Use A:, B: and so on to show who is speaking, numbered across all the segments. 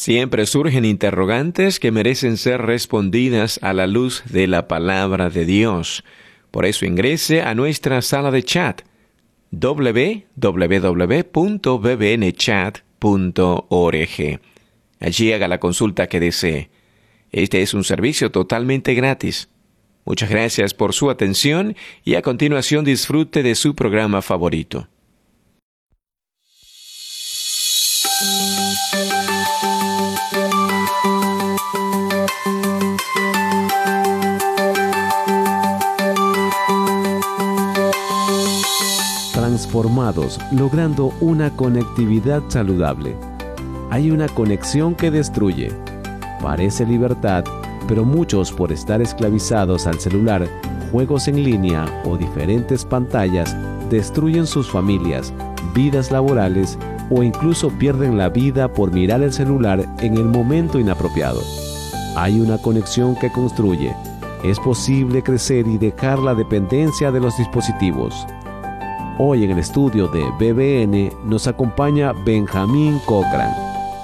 A: Siempre surgen interrogantes que merecen ser respondidas a la luz de la palabra de Dios. Por eso ingrese a nuestra sala de chat www.bbnchat.org. Allí haga la consulta que desee. Este es un servicio totalmente gratis. Muchas gracias por su atención y a continuación disfrute de su programa favorito.
B: Transformados, logrando una conectividad saludable. Hay una conexión que destruye. Parece libertad, pero muchos, por estar esclavizados al celular, juegos en línea o diferentes pantallas, destruyen sus familias, vidas laborales o incluso pierden la vida por mirar el celular en el momento inapropiado. Hay una conexión que construye. Es posible crecer y dejar la dependencia de los dispositivos. Hoy en el estudio de BBN nos acompaña Benjamín Cochran.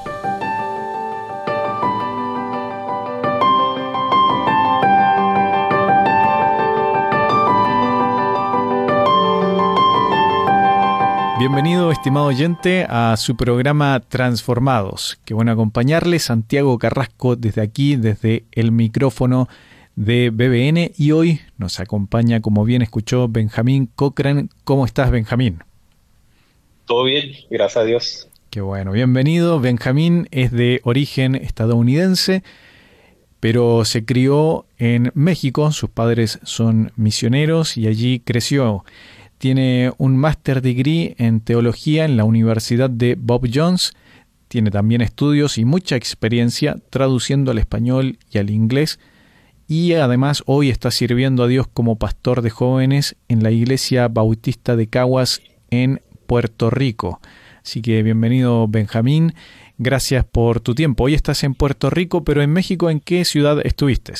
C: Bienvenido, estimado oyente, a su programa Transformados. Qué bueno acompañarle, Santiago Carrasco, desde aquí, desde el micrófono de BBN, y hoy nos acompaña, como bien escuchó, Benjamín Cochran. ¿Cómo estás, Benjamín?
D: Todo bien, gracias a Dios.
C: Qué bueno, bienvenido. Benjamín es de origen estadounidense, pero se crió en México. Sus padres son misioneros y allí creció. Tiene un Master Degree en Teología en la Universidad de Bob Jones. Tiene también estudios y mucha experiencia traduciendo al español y al inglés. Y además hoy está sirviendo a Dios como pastor de jóvenes en la Iglesia Bautista de Caguas en Puerto Rico. Así que bienvenido, Benjamín. Gracias por tu tiempo. Hoy estás en Puerto Rico, pero en México, ¿en qué ciudad estuviste?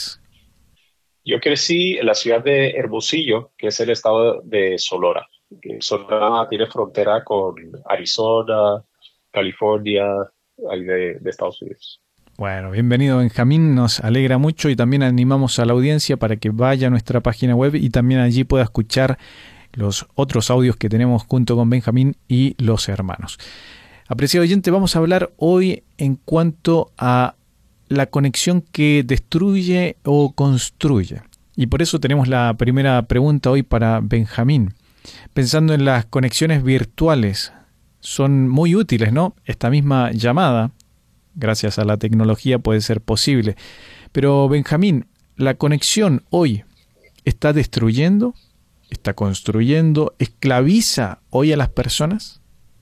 D: Yo crecí en la ciudad de Hermosillo, que es el estado de Sonora. Sonora tiene frontera con Arizona, California, ahí de Estados Unidos.
C: Bueno, bienvenido, Benjamín, nos alegra mucho y también animamos a la audiencia para que vaya a nuestra página web y también allí pueda escuchar los otros audios que tenemos junto con Benjamín y los hermanos. Apreciado oyente, vamos a hablar hoy en cuanto a la conexión que destruye o construye. Y por eso tenemos la primera pregunta hoy para Benjamín. Pensando en las conexiones virtuales, son muy útiles, ¿no? Esta misma llamada, gracias a la tecnología, puede ser posible. Pero, Benjamín, ¿la conexión hoy está destruyendo, está construyendo, esclaviza hoy a las personas?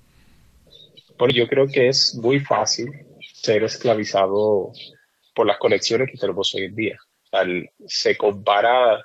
D: Bueno, yo creo que es muy fácil ser esclavizado por las conexiones que tenemos hoy en día. Se compara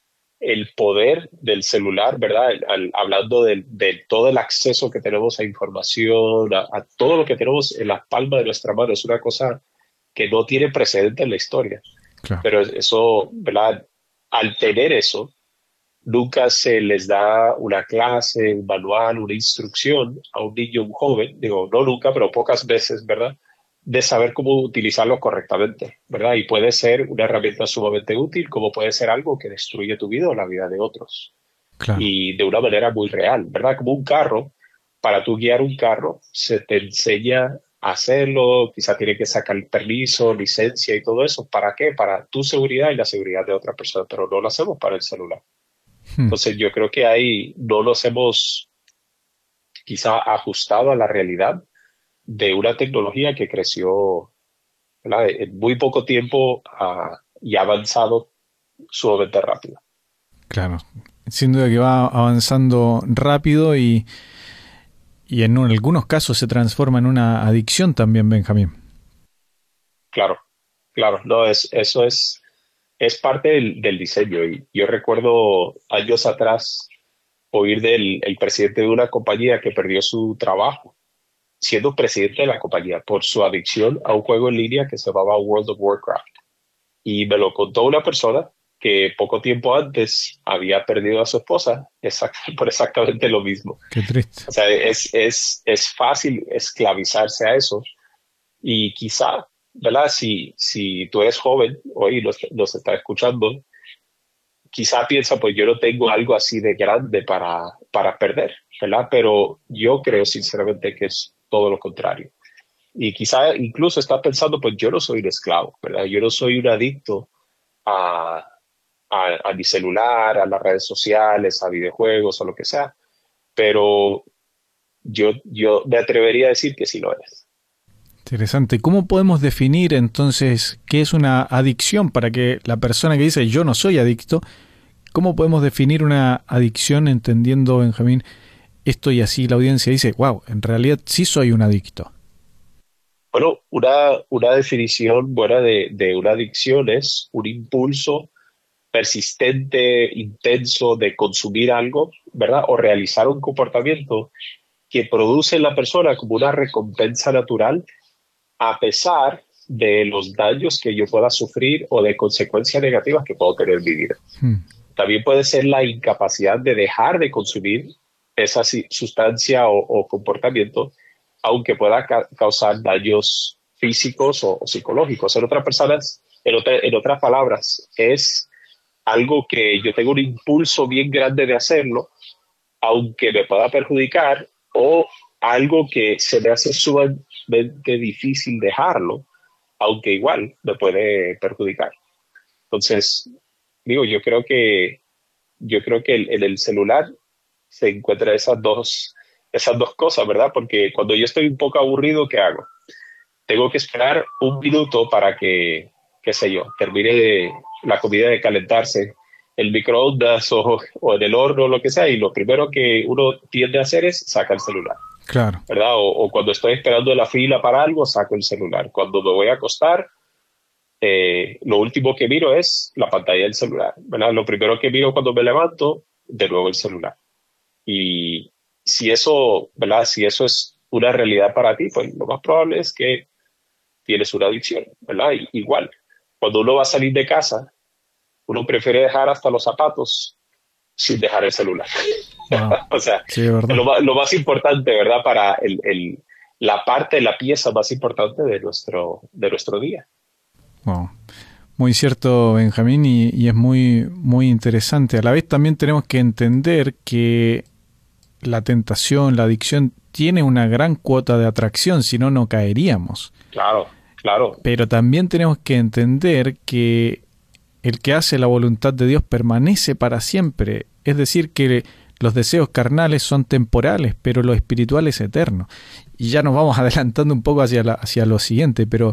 D: el poder del celular, ¿verdad? Hablando de todo el acceso que tenemos a información, a todo lo que tenemos en la palma de nuestra mano. Es una cosa que no tiene precedente en la historia.
C: Claro.
D: Pero eso, ¿verdad? Al tener eso, nunca se les da una clase, un manual, una instrucción a un niño, un joven, digo, no nunca, pero pocas veces, ¿verdad?, de saber cómo utilizarlo correctamente, ¿verdad? Y puede ser una herramienta sumamente útil, como puede ser algo que destruye tu vida o la vida de otros.
C: Claro.
D: Y de una manera muy real, ¿verdad? Como un carro, para tú guiar un carro, se te enseña a hacerlo, quizá tiene que sacar permiso, licencia y todo eso. ¿Para qué? Para tu seguridad y la seguridad de otra persona, pero no lo hacemos para el celular. Entonces yo creo que ahí no nos hemos quizá ajustado a la realidad de una tecnología que creció, ¿verdad?, en muy poco tiempo y ha avanzado sumamente rápido.
C: Claro, sin duda que va avanzando rápido y en algunos casos se transforma en una adicción también, Benjamín.
D: Claro. No, eso es parte del diseño. Y yo recuerdo años atrás oír del presidente de una compañía que perdió su trabajo siendo presidente de la compañía por su adicción a un juego en línea que se llamaba World of Warcraft. Y me lo contó una persona que poco tiempo antes había perdido a su esposa por exactamente lo mismo.
C: Qué triste.
D: O sea, es fácil esclavizarse a eso, Y quizá, ¿verdad? Si tú eres joven hoy y los estás escuchando, quizá piensa, pues yo no tengo algo así de grande para perder, ¿verdad? Pero yo creo sinceramente que es todo lo contrario. Y quizá incluso está pensando, pues yo no soy un esclavo, ¿verdad? Yo no soy un adicto a, a mi celular, a las redes sociales, a videojuegos o lo que sea, pero yo me atrevería a decir que sí lo es.
C: Interesante. ¿Cómo podemos definir entonces qué es una adicción para que la persona que dice yo no soy adicto, cómo podemos definir una adicción entendiendo, Benjamín, esto y así la audiencia dice, wow, en realidad sí soy un adicto?
D: Bueno, una definición buena de una adicción es un impulso persistente, intenso de consumir algo, ¿verdad? O realizar un comportamiento que produce en la persona como una recompensa natural a pesar de los daños que yo pueda sufrir o de consecuencias negativas que puedo tener en mi vida.
C: Hmm.
D: También puede ser la incapacidad de dejar de consumir esa sustancia o comportamiento, aunque pueda causar daños físicos o psicológicos. En otras palabras, es algo que yo tengo un impulso bien grande de hacerlo, aunque me pueda perjudicar, o algo que se me hace sumamente difícil dejarlo, aunque igual me puede perjudicar. Entonces, digo, yo creo que en el celular se encuentran esas dos cosas, ¿verdad? Porque cuando yo estoy un poco aburrido, ¿qué hago? Tengo que esperar un minuto para que, qué sé yo, termine la comida de calentarse, el microondas o en el horno o lo que sea, y lo primero que uno tiende a hacer es sacar el celular,
C: Claro.
D: ¿verdad? O cuando estoy esperando en la fila para algo, saco el celular. Cuando me voy a acostar, lo último que miro es la pantalla del celular, ¿verdad? Lo primero que miro cuando me levanto, de nuevo el celular. Y si eso, ¿verdad? Si eso es una realidad para ti, pues lo más probable es que tienes una adicción, ¿verdad? Igual, cuando uno va a salir de casa, uno prefiere dejar hasta los zapatos sin dejar el celular.
C: Wow.
D: O sea,
C: Sí, es verdad.
D: lo más importante, ¿verdad? Para la parte, la pieza más importante de nuestro día.
C: Wow. Muy cierto, Benjamín, y es muy, muy interesante. A la vez también tenemos que entender que la tentación, la adicción, tiene una gran cuota de atracción, si no, no caeríamos.
D: Claro, claro.
C: Pero también tenemos que entender que el que hace la voluntad de Dios permanece para siempre. Es decir, que los deseos carnales son temporales, pero lo espiritual es eterno. Y ya nos vamos adelantando un poco hacia lo siguiente, pero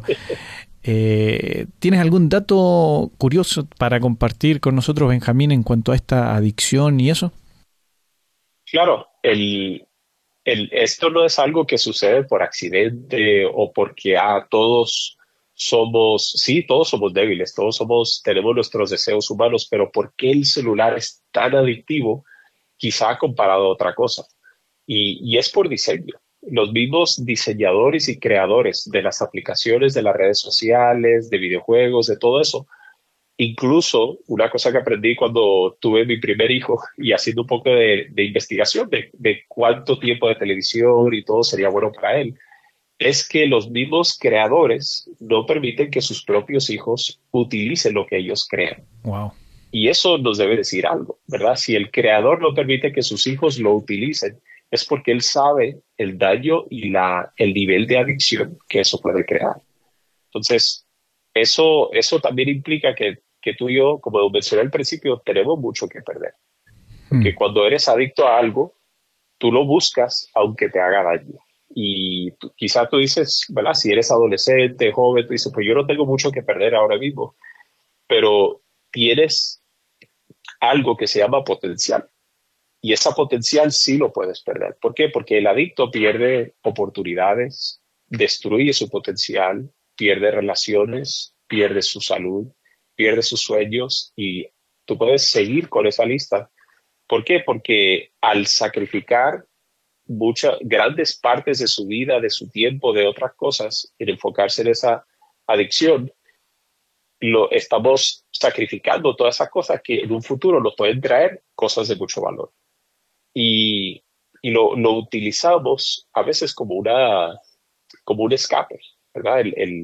C: ¿tienes algún dato curioso para compartir con nosotros, Benjamín, en cuanto a esta adicción y eso?
D: Claro, esto no es algo que sucede por accidente o porque todos somos, sí, todos somos débiles, tenemos nuestros deseos humanos, pero ¿por qué el celular es tan adictivo? Quizá comparado a otra cosa. Y es por diseño. Los mismos diseñadores y creadores de las aplicaciones, de las redes sociales, de videojuegos, de todo eso. Incluso una cosa que aprendí cuando tuve mi primer hijo y haciendo un poco de investigación de cuánto tiempo de televisión y todo sería bueno para él, es que los mismos creadores no permiten que sus propios hijos utilicen lo que ellos crean.
C: Wow.
D: Y eso nos debe decir algo, ¿verdad? Si el creador no permite que sus hijos lo utilicen, es porque él sabe el daño y el nivel de adicción que eso puede crear. Entonces, eso también implica que tú y yo, como mencioné al principio, tenemos mucho que perder. Porque cuando eres adicto a algo, tú lo buscas aunque te haga daño. Y quizá tú dices, ¿verdad? Si eres adolescente, joven, tú dices, pues yo no tengo mucho que perder ahora mismo, pero tienes algo que se llama potencial. Y esa potencial sí lo puedes perder. ¿Por qué? Porque el adicto pierde oportunidades, destruye su potencial, pierde relaciones, pierde su salud, pierde sus sueños y tú puedes seguir con esa lista. ¿Por qué? Porque al sacrificar grandes partes de su vida, de su tiempo, de otras cosas, en enfocarse en esa adicción, lo estamos sacrificando todas esas cosas que en un futuro nos pueden traer cosas de mucho valor. Y lo utilizamos a veces como un escape, ¿verdad?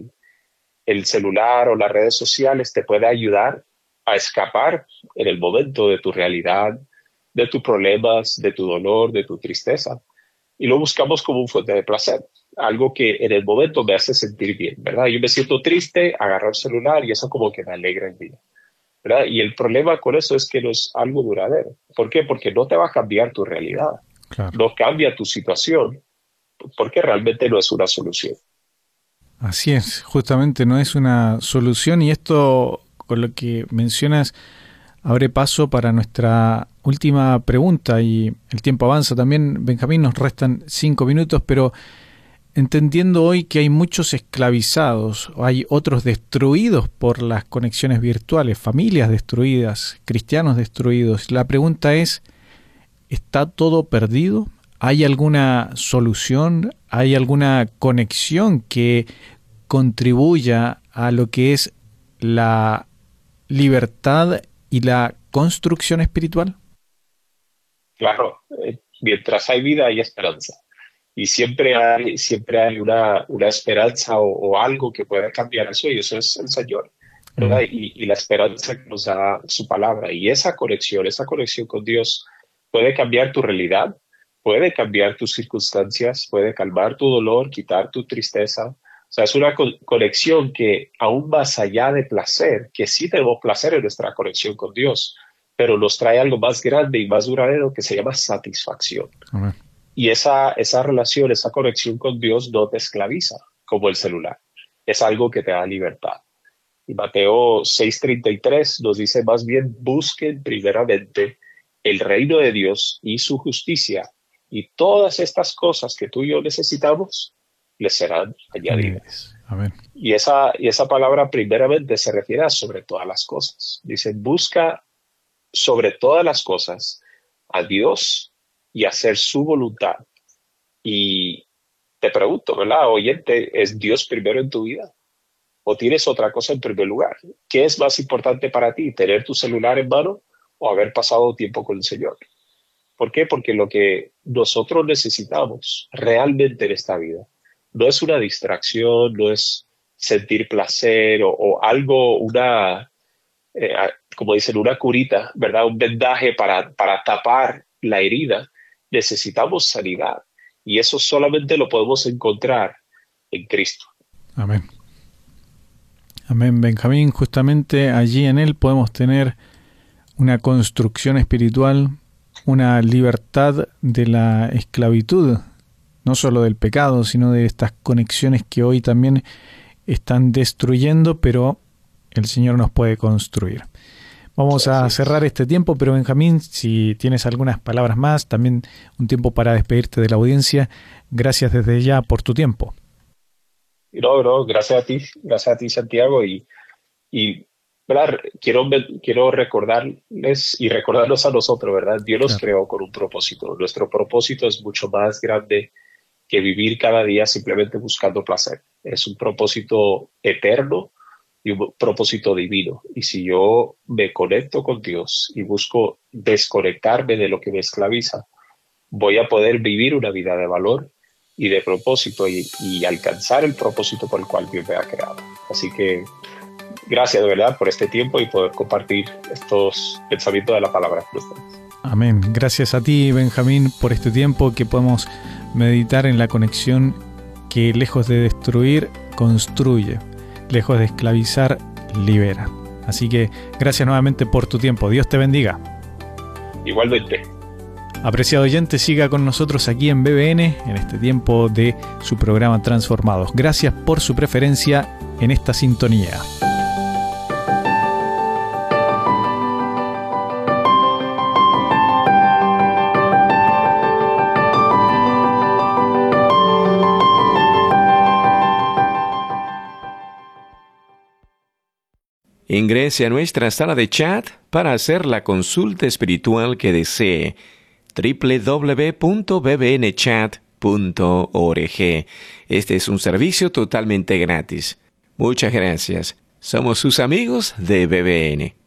D: El celular o las redes sociales te puede ayudar a escapar en el momento de tu realidad, de tus problemas, de tu dolor, de tu tristeza. Y lo buscamos como un fuente de placer, algo que en el momento me hace sentir bien, ¿verdad? Yo me siento triste, agarro el celular y eso como que me alegra el día, ¿verdad? Y el problema con eso es que no es algo duradero. ¿Por qué? Porque no te va a cambiar tu realidad,
C: Claro.
D: no cambia tu situación, porque realmente no es una solución.
C: Así es, justamente no es una solución, y esto con lo que mencionas abre paso para nuestra última pregunta, y el tiempo avanza también, Benjamín, nos restan 5 minutos, pero entendiendo hoy que hay muchos esclavizados, hay otros destruidos por las conexiones virtuales, familias destruidas, cristianos destruidos, la pregunta es, ¿está todo perdido? ¿Hay alguna solución? ¿Hay alguna conexión que contribuya a lo que es la libertad y la construcción espiritual?
D: Claro, mientras hay vida hay esperanza. Y siempre hay una esperanza o algo que pueda cambiar eso, y eso es el Señor, ¿verdad? Y la esperanza que nos da su palabra. Y esa conexión con Dios puede cambiar tu realidad, puede cambiar tus circunstancias, puede calmar tu dolor, quitar tu tristeza. O sea, es una conexión que aún más allá de placer, que sí tenemos placer en nuestra conexión con Dios, pero nos trae algo más grande y más duradero que se llama satisfacción.
C: Amén.
D: Y esa relación, esa conexión con Dios no te esclaviza como el celular. Es algo que te da libertad. Y Mateo 6:33 nos dice más bien, busquen primeramente el reino de Dios y su justicia, y todas estas cosas que tú y yo necesitamos les serán añadidas.
C: Amén.
D: Y esa palabra primeramente se refiere a sobre todas las cosas. Dice, busca sobre todas las cosas a Dios y hacer su voluntad. Y te pregunto, ¿verdad, oyente? ¿Es Dios primero en tu vida? ¿O tienes otra cosa en primer lugar? ¿Qué es más importante para ti? ¿Tener tu celular en mano o haber pasado tiempo con el Señor? ¿Por qué? Porque lo que nosotros necesitamos realmente en esta vida no es una distracción, no es sentir placer o algo, como dicen, una curita, ¿verdad? Un vendaje para tapar la herida. Necesitamos sanidad, y eso solamente lo podemos encontrar en Cristo.
C: Amén. Amén, Benjamín. Justamente allí en Él podemos tener una construcción espiritual, una libertad de la esclavitud, no solo del pecado, sino de estas conexiones que hoy también están destruyendo, pero el Señor nos puede construir. Vamos a cerrar este tiempo, pero Benjamín, si tienes algunas palabras más, también un tiempo para despedirte de la audiencia. Gracias desde ya por tu tiempo.
D: No, gracias a ti, Santiago, y ¿verdad? Quiero recordarles y recordarnos a nosotros, ¿verdad? Dios nos creó con un propósito. Nuestro propósito es mucho más grande que vivir cada día simplemente buscando placer. Es un propósito eterno y un propósito divino. Y si yo me conecto con Dios y busco desconectarme de lo que me esclaviza, voy a poder vivir una vida de valor y de propósito y alcanzar el propósito por el cual Dios me ha creado. Así que gracias de verdad por este tiempo y poder compartir estos pensamientos de la palabra con ustedes.
C: Amén. Gracias a ti, Benjamín, por este tiempo que podemos meditar en la conexión que, lejos de destruir, construye. Lejos de esclavizar, libera. Así que gracias nuevamente por tu tiempo. Dios te bendiga.
D: Igualmente.
C: Apreciado oyente, siga con nosotros aquí en BBN en este tiempo de su programa Transformados. Gracias por su preferencia en esta sintonía.
A: Ingrese a nuestra sala de chat para hacer la consulta espiritual que desee. www.bbnchat.org. Este es un servicio totalmente gratis. Muchas gracias. Somos sus amigos de BBN.